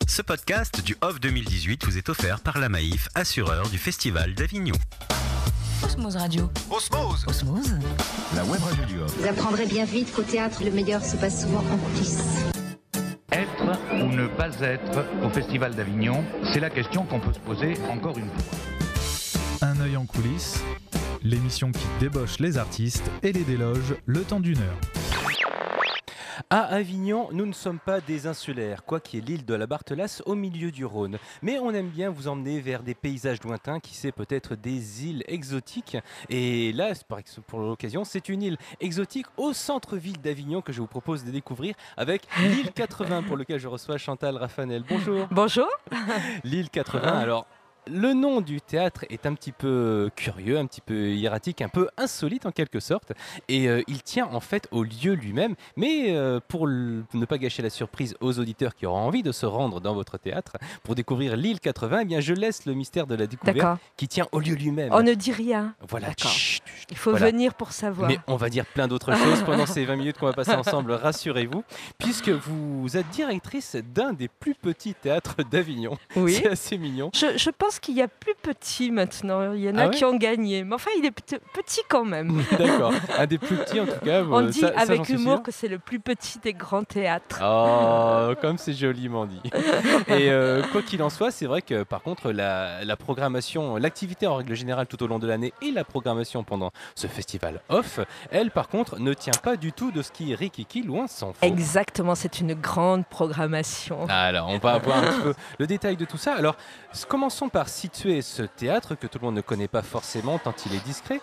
Ce podcast du Off 2018 vous est offert par la Maïf, assureur du Festival d'Avignon. Osmose Radio. Osmose. Osmose. La web radio du Off. Vous apprendrez bien vite qu'au théâtre, le meilleur se passe souvent en coulisses. Être ou ne pas être au Festival d'Avignon, c'est la question qu'on peut se poser encore une fois. Un œil en coulisses, l'émission qui débauche les artistes et les déloge le temps d'une heure. À Avignon, nous ne sommes pas des insulaires, quoi qu'il y ait l'île de la Barthelasse au milieu du Rhône. Mais on aime bien vous emmener vers des paysages lointains, qui sait peut-être des îles exotiques. Et là, pour l'occasion, c'est une île exotique au centre-ville d'Avignon que je vous propose de découvrir avec l'île 80, pour lequel je reçois Chantal Raffanel. Bonjour. Bonjour. L'île 80, alors... Le nom du théâtre est un petit peu curieux, un petit peu hiératique, un peu insolite en quelque sorte. Et il tient en fait au lieu lui-même. Mais pour ne pas gâcher la surprise aux auditeurs qui auront envie de se rendre dans votre théâtre pour découvrir l'île 80, eh bien je laisse le mystère de la découverte qui tient au lieu lui-même. On ne dit rien. Voilà. Chut, il faut venir pour savoir. Mais on va dire plein d'autres choses pendant ces 20 minutes qu'on va passer ensemble, rassurez-vous, puisque vous êtes directrice d'un des plus petits théâtres d'Avignon. Oui. C'est assez mignon. Je pense qu'il y a plus petit maintenant. Il y en a qui ont gagné. Mais enfin, il est petit quand même. D'accord. Un des plus petits en tout cas. On dit avec humour que c'est le plus petit des grands théâtres. Oh, comme c'est joliment dit. Et quoi qu'il en soit, c'est vrai que par contre, la programmation, l'activité en règle générale tout au long de l'année et la programmation pendant ce festival off, elle par contre ne tient pas du tout de ce qui est rikiki, loin s'en faut. Exactement, c'est une grande programmation. Alors, on va voir un petit peu le détail de tout ça. Alors, commençons par situer ce théâtre que tout le monde ne connaît pas forcément tant il est discret.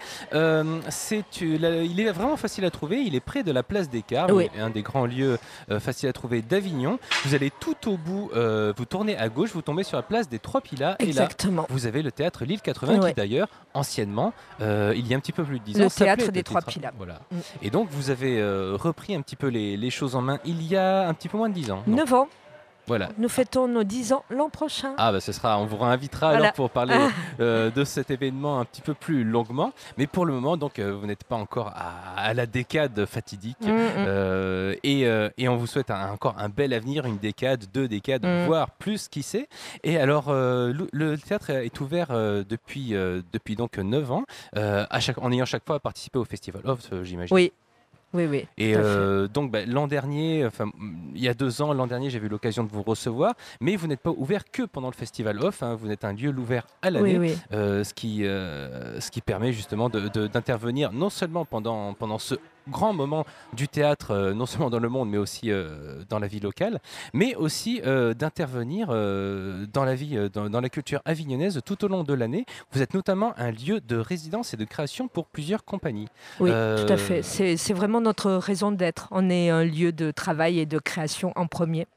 Il est vraiment facile à trouver. Il est près de la place des Carmes, un des grands lieux faciles à trouver d'Avignon. Vous allez tout au bout, vous tournez à gauche, vous tombez sur la place des Trois Pilas. Exactement. Et là, vous avez le théâtre L'Île 80 qui d'ailleurs, anciennement, il y a un petit peu plus de 10 ans, le théâtre des Trois Pilas. Voilà. Et donc, vous avez repris un petit peu les choses en main il y a un petit peu moins de 10 ans. 9 ans. Voilà. Nous fêtons nos 10 ans l'an prochain. Ah bah on vous réinvitera alors pour parler de cet événement un petit peu plus longuement. Mais pour le moment, donc vous n'êtes pas encore à la décade fatidique. Et on vous souhaite encore un bel avenir, une décade, 2 décades, voire plus, qui sait. Et alors, le théâtre est ouvert depuis donc 9 ans, en ayant chaque fois participé au Festival Off, j'imagine. Oui. Oui. Et donc l'an dernier, il y a 2 ans, l'an dernier, j'ai eu l'occasion de vous recevoir, mais vous n'êtes pas ouvert que pendant le Festival Off, vous êtes un lieu ouvert à l'année, ce qui permet justement d'intervenir non seulement pendant ce grand moment du théâtre, non seulement dans le monde, mais aussi dans la vie locale, mais aussi d'intervenir dans la vie, dans la culture avignonnaise tout au long de l'année. Vous êtes notamment un lieu de résidence et de création pour plusieurs compagnies. Oui, tout à fait. C'est vraiment notre raison d'être. On est un lieu de travail et de création en premier.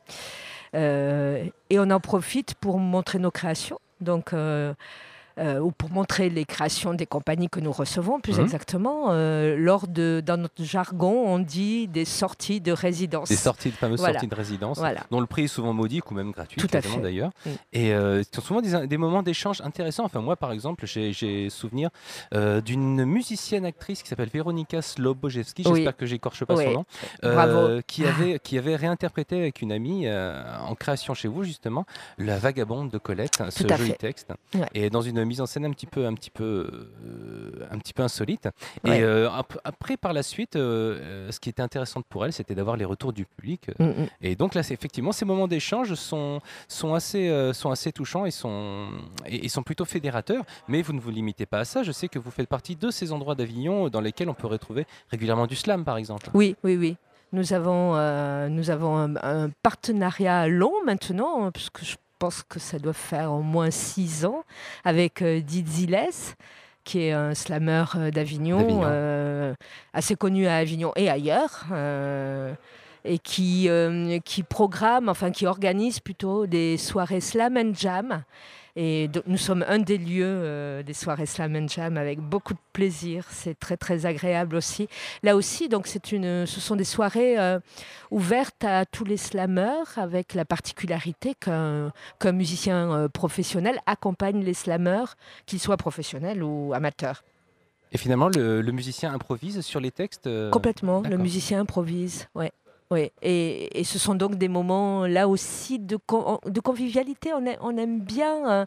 Et on en profite pour montrer nos créations. Donc... ou pour montrer les créations des compagnies que nous recevons, plus exactement. Dans notre jargon, on dit des sorties de résidence. Des fameuses sorties de résidence, dont le prix est souvent modique ou même gratuit, d'ailleurs. Et ce sont souvent des moments d'échange intéressants. Enfin, moi, par exemple, j'ai souvenir d'une musicienne-actrice qui s'appelle Véronika Slobojewski, j'espère que j'écorche pas son nom, qui avait réinterprété avec une amie en création chez vous, justement, La Vagabonde de Colette, ce joli texte. Et dans une mise en scène un petit peu insolite. Et après, par la suite, ce qui était intéressant pour elle, c'était d'avoir les retours du public. Et donc là, effectivement, ces moments d'échange sont assez touchants et sont plutôt fédérateurs. Mais vous ne vous limitez pas à ça. Je sais que vous faites partie de ces endroits d'Avignon dans lesquels on peut retrouver régulièrement du slam, par exemple. Oui. Nous avons un partenariat long maintenant, puisque je pense que ça doit faire au moins 6 ans, avec Didziles, qui est un slammer d'Avignon. Assez connu à Avignon et ailleurs, et qui programme, qui organise plutôt des soirées slam and jam. Et nous sommes un des lieux des soirées Slam and Jam avec beaucoup de plaisir. C'est très très agréable aussi. Là aussi, donc ce sont des soirées ouvertes à tous les slammeurs, avec la particularité qu'un musicien professionnel accompagne les slammeurs, qu'ils soient professionnels ou amateurs. Et finalement, le musicien improvise sur les textes Complètement, le musicien improvise, ouais. Oui, et ce sont donc des moments là aussi de convivialité. On aime bien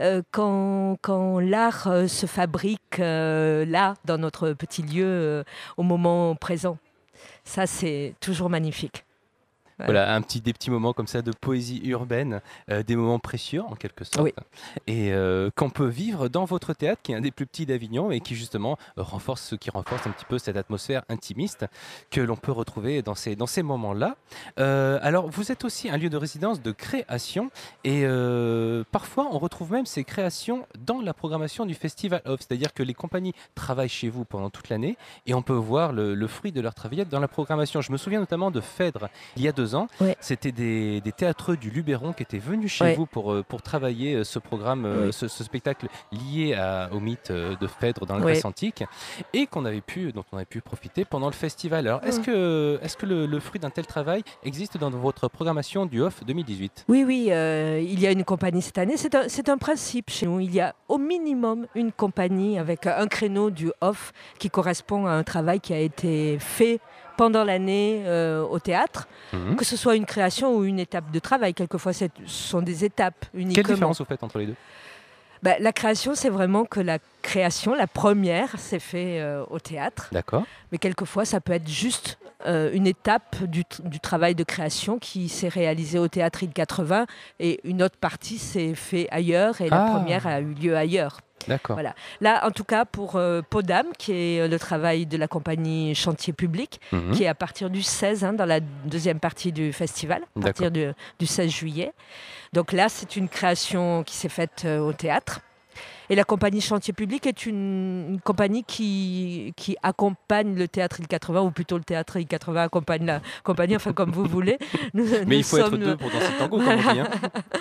quand l'art se fabrique là, dans notre petit lieu, au moment présent. Ça, c'est toujours magnifique. Voilà, des petits moments comme ça de poésie urbaine, des moments précieux en quelque sorte, et qu'on peut vivre dans votre théâtre, qui est un des plus petits d'Avignon et qui justement renforce un petit peu cette atmosphère intimiste que l'on peut retrouver dans ces moments-là. Alors, vous êtes aussi un lieu de résidence de création, et parfois on retrouve même ces créations dans la programmation du Festival Off, c'est-à-dire que les compagnies travaillent chez vous pendant toute l'année et on peut voir le fruit de leur travail dans la programmation. Je me souviens notamment de Phèdre, il y a 2 ans. C'était des théâtreux du Luberon qui étaient venus chez vous pour travailler ce programme, ce spectacle lié au mythe de Phèdre dans la Grèce antique, et dont on avait pu profiter pendant le festival. Alors, est-ce que le fruit d'un tel travail existe dans votre programmation du Off 2018 ? Oui, il y a une compagnie cette année. C'est un principe chez nous. Il y a au minimum une compagnie avec un créneau du Off qui correspond à un travail qui a été fait pendant l'année au théâtre, que ce soit une création ou une étape de travail. Quelquefois, ce sont des étapes uniquement. Quelle différence vous faites entre les deux ? La création, c'est vraiment que la première, c'est fait au théâtre. D'accord. Mais quelquefois, ça peut être juste une étape du travail de création qui s'est réalisé au théâtre Il-80 et une autre partie s'est fait ailleurs et la première a eu lieu ailleurs. D'accord. Voilà. Là, en tout cas, pour Peau d'âme, qui est le travail de la compagnie Chantier Public, qui est à partir du 16, dans la deuxième partie du festival, à partir du 16 juillet. Donc là, c'est une création qui s'est faite au théâtre. Et la compagnie Chantier Public est une compagnie qui accompagne le théâtre Il-80, ou plutôt le théâtre Il-80 accompagne la compagnie, enfin comme vous voulez. Mais il faut être deux pour danser le tango, comme on dit.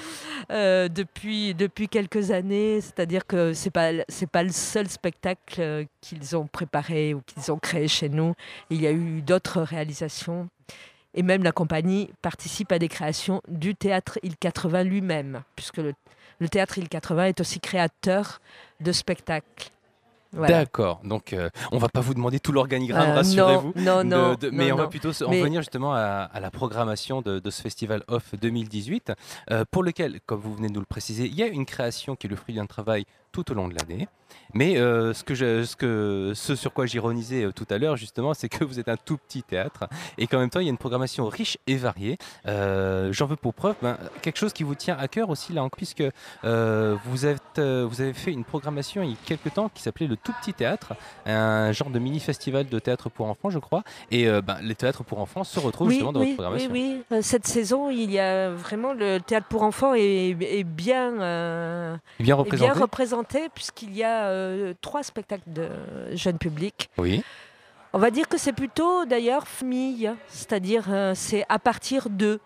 Depuis quelques années, c'est-à-dire que c'est pas le seul spectacle qu'ils ont préparé ou qu'ils ont créé chez nous. Il y a eu d'autres réalisations. Et même la compagnie participe à des créations du théâtre Il-80 lui-même, puisque le théâtre Il-80 est aussi créateur de spectacles. Voilà. D'accord, donc on ne va pas vous demander tout l'organigramme, rassurez-vous. Mais on va plutôt en venir justement à la programmation de ce Festival Off 2018, pour lequel, comme vous venez de nous le préciser, il y a une création qui est le fruit d'un travail tout au long de l'année. Mais ce sur quoi j'ironisais tout à l'heure, justement, c'est que vous êtes un tout petit théâtre et qu'en même temps, il y a une programmation riche et variée. J'en veux pour preuve quelque chose qui vous tient à cœur aussi, là, puisque vous avez fait une programmation il y a quelques temps qui s'appelait le Tout Petit Théâtre, un genre de mini-festival de théâtre pour enfants, je crois. Et les théâtres pour enfants se retrouvent justement dans votre programmation. Oui. Cette saison, il y a vraiment le théâtre pour enfants est bien représenté, puisqu'il y a 3 spectacles de jeunes publics. Oui. On va dire que c'est plutôt d'ailleurs famille, c'est-à-dire c'est à partir d'eux.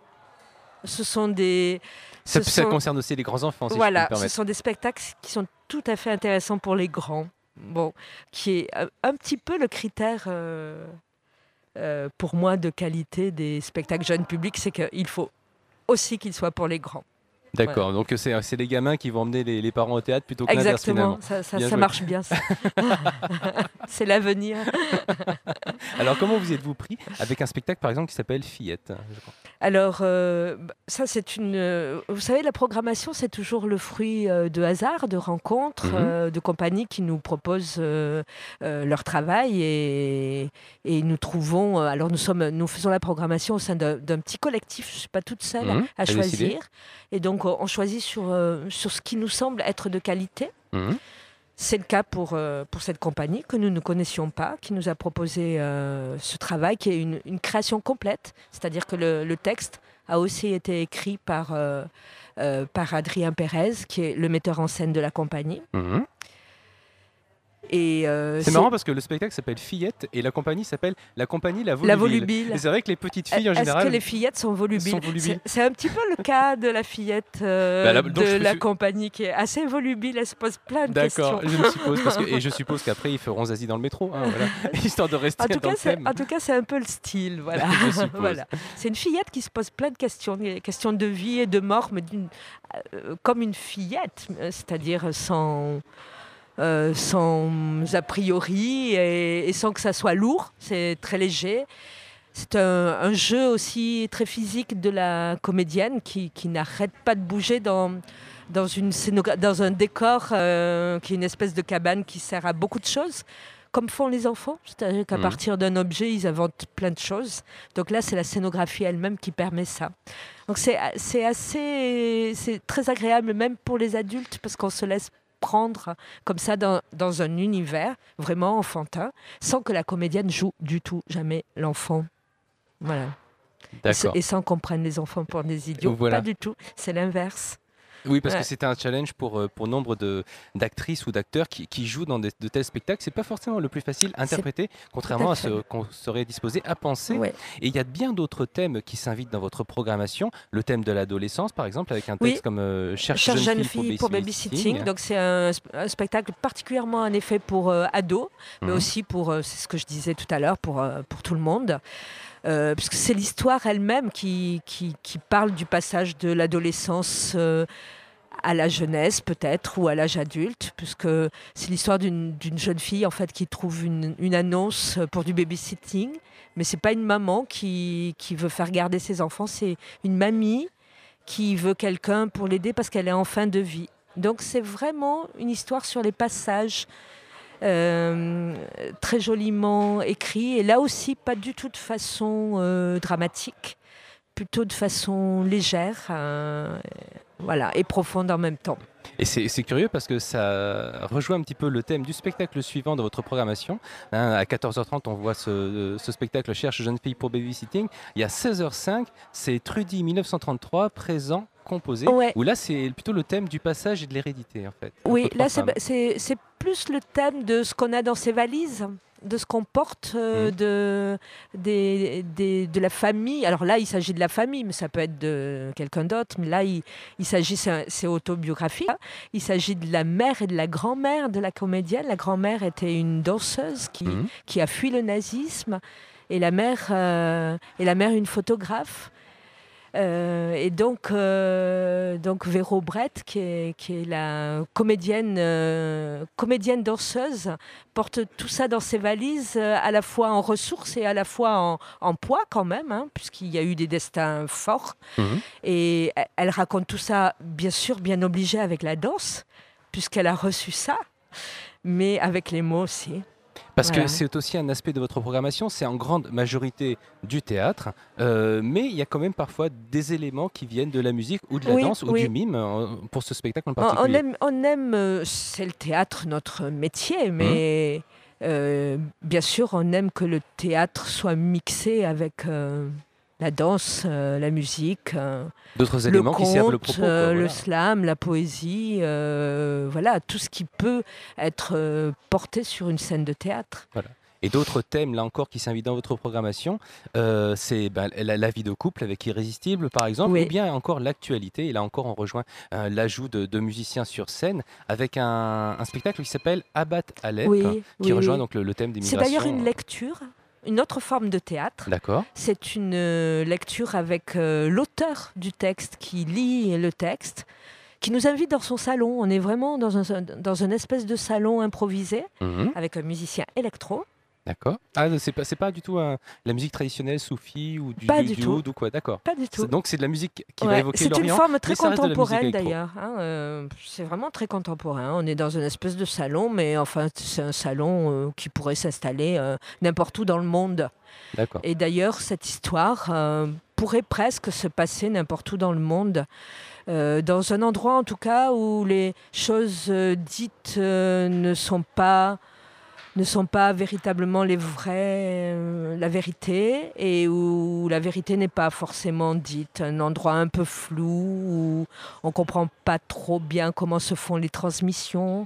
Ça concerne aussi les grands enfants, si je peux me permettre. Ce sont des spectacles qui sont tout à fait intéressants pour les grands. Qui est un petit peu le critère pour moi de qualité des spectacles jeunes publics, c'est qu'il faut aussi qu'ils soient pour les grands. D'accord, donc c'est les gamins qui vont emmener les parents au théâtre plutôt que l'inverse. Exactement, ça marche bien. Ça. C'est l'avenir. Alors comment vous êtes-vous pris avec un spectacle par exemple qui s'appelle Fillette, je crois. Alors ça c'est vous savez, la programmation c'est toujours le fruit de hasard, de rencontres, de compagnies qui nous proposent leur travail et nous trouvons. Alors nous faisons la programmation au sein d'un petit collectif. Je ne suis pas toute seule à choisir. Et donc, on choisit sur ce qui nous semble être de qualité. C'est le cas pour cette compagnie que nous ne connaissions pas, qui nous a proposé ce travail, qui est une création complète. C'est-à-dire que le texte a aussi été écrit par Adrien Pérez, qui est le metteur en scène de la compagnie. Et c'est marrant parce que le spectacle s'appelle Fillette et la compagnie s'appelle la compagnie La Volubile. Et c'est vrai que les petites filles en général. Est-ce que les fillettes sont volubiles ? C'est un petit peu le cas de la fillette la compagnie qui est assez volubile. Elle se pose plein de questions. D'accord, je me suppose. Et je suppose qu'après ils feront Zazie dans le métro, histoire de rester dans le thème. En tout cas, c'est un peu le style. Voilà. Voilà. C'est une fillette qui se pose plein de questions. Des questions de vie et de mort, mais comme une fillette, c'est-à-dire sans a priori et sans que ça soit lourd, c'est très léger. C'est un jeu aussi très physique de la comédienne qui n'arrête pas de bouger dans un décor qui est une espèce de cabane qui sert à beaucoup de choses, comme font les enfants. C'est-à-dire qu'à partir d'un objet, ils inventent plein de choses. Donc là, c'est la scénographie elle-même qui permet ça. Donc c'est très agréable même pour les adultes parce qu'on se laisse prendre comme ça dans un univers vraiment enfantin, sans que la comédienne joue du tout, jamais l'enfant. Voilà. Et sans qu'on prenne les enfants pour des idiots. Voilà. Pas du tout, c'est l'inverse. Oui, parce que c'était un challenge pour nombre d'actrices ou d'acteurs qui jouent dans de tels spectacles. C'est pas forcément le plus facile à interpréter, contrairement à ce qu'on serait disposé à penser. Ouais. Et il y a bien d'autres thèmes qui s'invitent dans votre programmation. Le thème de l'adolescence, par exemple, avec un texte comme Cherche jeune fille pour babysitting. Donc c'est un spectacle particulièrement en effet pour ados, mais aussi pour, c'est ce que je disais tout à l'heure, pour tout le monde. Puisque c'est l'histoire elle-même qui parle du passage de l'adolescence à la jeunesse peut-être ou à l'âge adulte, puisque c'est l'histoire d'une jeune fille en fait qui trouve une annonce pour du babysitting, mais c'est pas une maman qui veut faire garder ses enfants, c'est une mamie qui veut quelqu'un pour l'aider parce qu'elle est en fin de vie. Donc c'est vraiment une histoire sur les passages. Très joliment écrit et là aussi pas du tout de façon dramatique, plutôt de façon légère et profonde en même temps. Et c'est curieux parce que ça rejoint un petit peu le thème du spectacle suivant de votre programmation. À 14h30, on voit ce spectacle Cherche jeune fille pour babysitting. Il y a 16h05, c'est Trudy 1933 présent composé, où là c'est plutôt le thème du passage et de l'hérédité en fait. Oui, là c'est plus le thème de ce qu'on a dans ses valises, de ce qu'on porte, de la famille. Alors là il s'agit de la famille, mais ça peut être de quelqu'un d'autre, mais là il s'agit, c'est autobiographique, il s'agit de la mère et de la grand-mère de la comédienne. La grand-mère était une danseuse qui a fui le nazisme et la mère une photographe. Et donc Véro Brett, qui est la comédienne danseuse, porte tout ça dans ses valises, à la fois en ressources et à la fois en poids quand même, puisqu'il y a eu des destins forts. Et elle raconte tout ça, bien sûr, bien obligée avec la danse, puisqu'elle a reçu ça, mais avec les mots aussi. Parce que c'est aussi un aspect de votre programmation, c'est en grande majorité du théâtre, mais il y a quand même parfois des éléments qui viennent de la musique ou de la danse ou du mime pour ce spectacle en particulier. On aime, c'est le théâtre, notre métier, mais bien sûr on aime que le théâtre soit mixé avec la danse, la musique, d'autres éléments qui servent le propos, le slam, la poésie, tout ce qui peut être porté sur une scène de théâtre. Voilà. Et d'autres thèmes, là encore, qui s'invitent dans votre programmation, c'est la vie de couple avec Irrésistible, par exemple, ou bien encore l'actualité. Et là encore, on rejoint l'ajout de musiciens sur scène avec un spectacle qui s'appelle Abat Alep, qui rejoint donc le thème des migrations. C'est d'ailleurs une lecture. Une autre forme de théâtre. D'accord. C'est une lecture avec l'auteur du texte qui lit le texte, qui nous invite dans son salon. On est vraiment dans une espèce de salon improvisé avec un musicien électro. D'accord. Ah, c'est pas du tout la musique traditionnelle soufie ou du oud ou quoi. D'accord. Pas du tout. Donc c'est de la musique qui va évoquer l'Orient. C'est une forme très contemporaine d'ailleurs. C'est vraiment très contemporain. On est dans une espèce de salon, mais enfin c'est un salon qui pourrait s'installer n'importe où dans le monde. D'accord. Et d'ailleurs cette histoire pourrait presque se passer n'importe où dans le monde. Dans un endroit en tout cas où les choses dites ne sont pas véritablement la vérité, et où la vérité n'est pas forcément dite. Un endroit un peu flou, où on ne comprend pas trop bien comment se font les transmissions.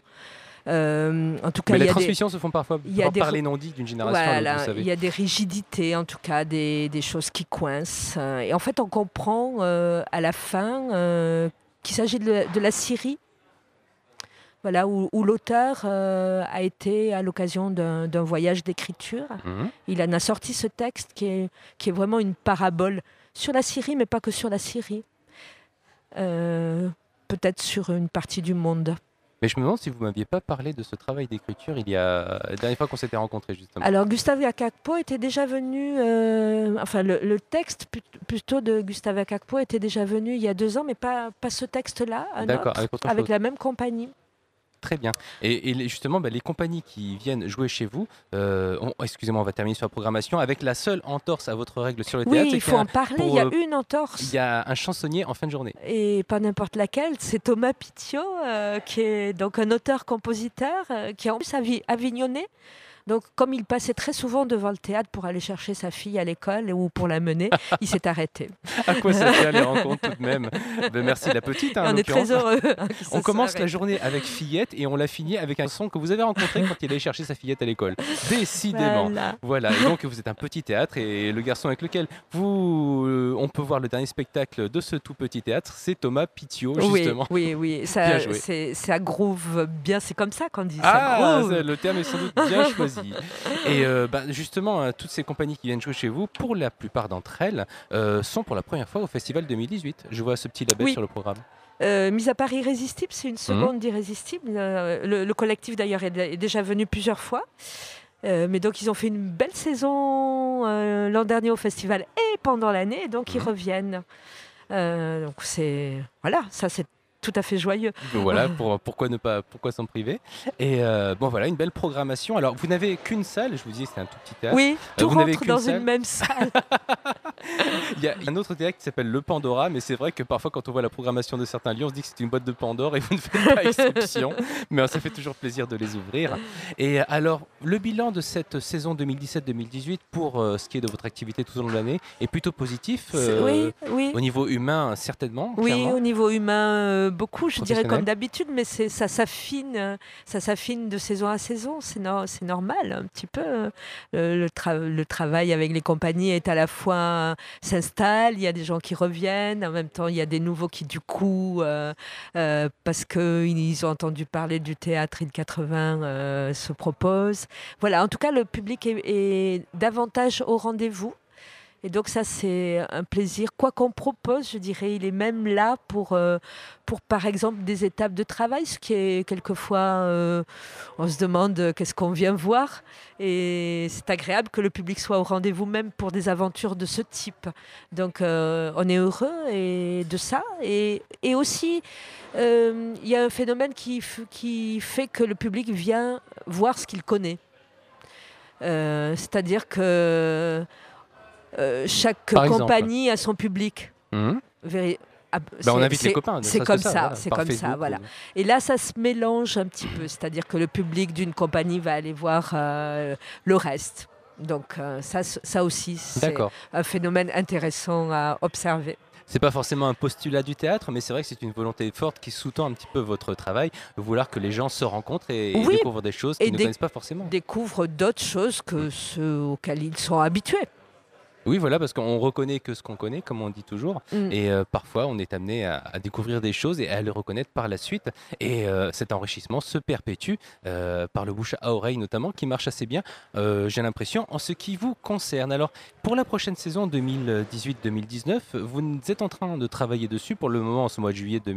En tout cas, mais les transmissions se font parfois par les non-dits d'une génération à l'autre, vous savez. Il y a des rigidités, en tout cas, des choses qui coincent. Et en fait, on comprend à la fin qu'il s'agit de la Syrie. Voilà, où l'auteur a été à l'occasion d'un voyage d'écriture. Il en a sorti ce texte qui est vraiment une parabole sur la Syrie, mais pas que sur la Syrie. Peut-être sur une partie du monde. Mais je me demande si vous ne m'aviez pas parlé de ce travail d'écriture il y a la dernière fois qu'on s'était rencontrés, justement. Alors, Gustave Akakpo était déjà venu, le texte plutôt de Gustave Akakpo était déjà venu il y a 2 ans, mais pas ce texte-là, D'accord, avec la même compagnie. Très bien. Et justement, les compagnies qui viennent jouer chez vous, excusez-moi, on va terminer sur la programmation, avec la seule entorse à votre règle sur le théâtre. Oui, il faut en parler, il y a une entorse. Il y a un chansonnier en fin de journée. Et pas n'importe laquelle, c'est Thomas Pitiot, qui est donc un auteur-compositeur, qui est en plus avignonnais. Donc, comme il passait très souvent devant le théâtre pour aller chercher sa fille à l'école ou pour la mener, il s'est arrêté. À quoi ça tient les rencontres tout de même? Merci la petite. On est très heureux. On commence la journée avec Fillette et on la finit avec un son que vous avez rencontré quand il allait chercher sa fillette à l'école. Décidément. Voilà. Et donc, vous êtes un petit théâtre et le garçon avec lequel on peut voir le dernier spectacle de ce tout petit théâtre, c'est Thomas Pitiot, justement. Oui. Ça groove bien. C'est comme ça qu'on dit. Le terme est sans doute bien choisi. Et justement, toutes ces compagnies qui viennent jouer chez vous, pour la plupart d'entre elles, sont pour la première fois au Festival 2018. Je vois ce petit label sur le programme. Mis à part Irrésistible, c'est une seconde d'Irrésistible. Le collectif d'ailleurs est déjà venu plusieurs fois. Mais donc ils ont fait une belle saison l'an dernier au festival et pendant l'année, donc ils reviennent. Donc c'est tout à fait joyeux. Voilà, pourquoi s'en priver. Et une belle programmation. Alors, vous n'avez qu'une salle, je vous disais, c'est un tout petit théâtre. Oui, tout rentre dans une même salle. Il y a un autre théâtre qui s'appelle le Pandora, mais c'est vrai que parfois, quand on voit la programmation de certains lieux, on se dit que c'est une boîte de Pandore et vous ne faites pas exception. Mais ça fait toujours plaisir de les ouvrir. Et alors, le bilan de cette saison 2017-2018 pour ce qui est de votre activité tout au long de l'année est plutôt positif. Oui. Au niveau humain, certainement. Oui, clairement. au niveau humain, beaucoup, je dirais comme d'habitude, mais ça s'affine de saison à saison, c'est normal un petit peu. Le travail avec les compagnies est à la fois s'installe, il y a des gens qui reviennent, en même temps il y a des nouveaux qui du coup, parce qu'ils ont entendu parler du théâtre IL 80, se proposent. Voilà, en tout cas le public est davantage au rendez-vous. Et donc ça, c'est un plaisir. Quoi qu'on propose, je dirais, il est même là pour par exemple, des étapes de travail, ce qui est quelquefois, on se demande qu'est-ce qu'on vient voir. Et c'est agréable que le public soit au rendez-vous même pour des aventures de ce type. Donc on est heureux de ça. Et aussi, il y a un phénomène qui fait que le public vient voir ce qu'il connaît. C'est-à-dire que chaque compagnie a son public. On invite les copains. C'est comme ça, voilà. Et là, ça se mélange un petit peu. C'est-à-dire que le public d'une compagnie va aller voir le reste. Donc ça aussi, c'est un phénomène intéressant à observer. C'est pas forcément un postulat du théâtre, mais c'est vrai que c'est une volonté forte qui sous-tend un petit peu votre travail, de vouloir que les gens se rencontrent et découvrent des choses qu'ils ne connaissent pas forcément. Découvrent d'autres choses que ceux auxquels ils sont habitués. Oui, voilà, parce qu'on reconnaît que ce qu'on connaît, comme on dit toujours. Et parfois, on est amené à découvrir des choses et à les reconnaître par la suite. Et cet enrichissement se perpétue par le bouche à oreille notamment, qui marche assez bien, j'ai l'impression, en ce qui vous concerne. Alors, pour la prochaine saison 2018-2019, vous êtes en train de travailler dessus. Pour le moment, en ce mois de juillet,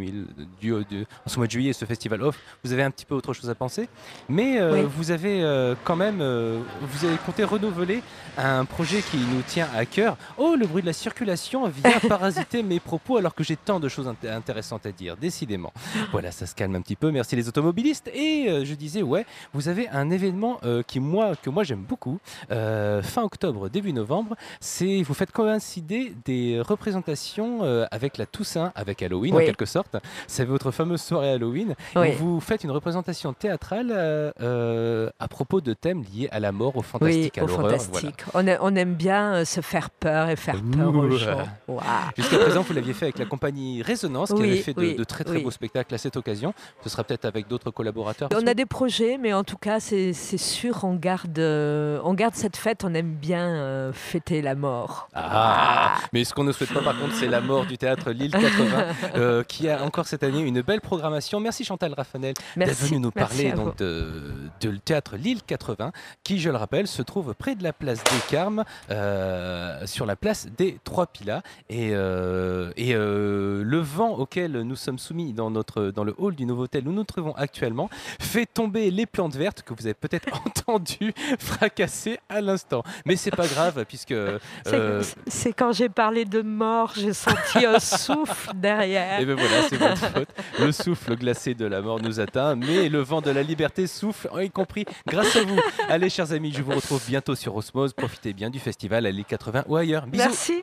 ce festival off, vous avez un petit peu autre chose à penser. Mais vous avez quand même, vous avez compté renouveler un projet qui nous tient à cœur. Oh, le bruit de la circulation vient parasiter mes propos alors que j'ai tant de choses intéressantes à dire, décidément. Voilà, ça se calme un petit peu. Merci les automobilistes. Et je disais, vous avez un événement que moi j'aime beaucoup. Fin octobre, début novembre, vous faites coïncider des représentations avec la Toussaint, avec Halloween en quelque sorte. C'est votre fameuse soirée Halloween. Où vous faites une représentation théâtrale à propos de thèmes liés à la mort, au fantastique, à l'horreur. Fantastique. Voilà. On aime bien se faire peur et faire peur aux gens. Wow. Jusqu'à présent, vous l'aviez fait avec la compagnie Résonance, qui avait fait de très très beaux spectacles à cette occasion. Ce sera peut-être avec d'autres collaborateurs. On a des projets, mais en tout cas, c'est sûr, on garde cette fête. On aime bien fêter la mort. Mais ce qu'on ne souhaite pas, par contre, c'est la mort du théâtre Lille 80, qui a encore cette année une belle programmation. Merci Chantal Raffanel d'être venue nous parler donc de théâtre Lille 80, qui, je le rappelle, se trouve près de la place des Carmes. sur la place des Trois Pilas. Et le vent auquel nous sommes soumis dans le hall du Novotel où nous nous trouvons actuellement fait tomber les plantes vertes que vous avez peut-être entendu fracasser à l'instant. Mais c'est pas grave puisque... C'est quand j'ai parlé de mort, j'ai senti un souffle derrière. Et bien voilà, c'est votre faute. Le souffle glacé de la mort nous atteint, mais le vent de la liberté souffle, y compris grâce à vous. Allez, chers amis, je vous retrouve bientôt sur Osmose. Profitez bien du festival à l'île 80 ou ailleurs. Bisous. Merci.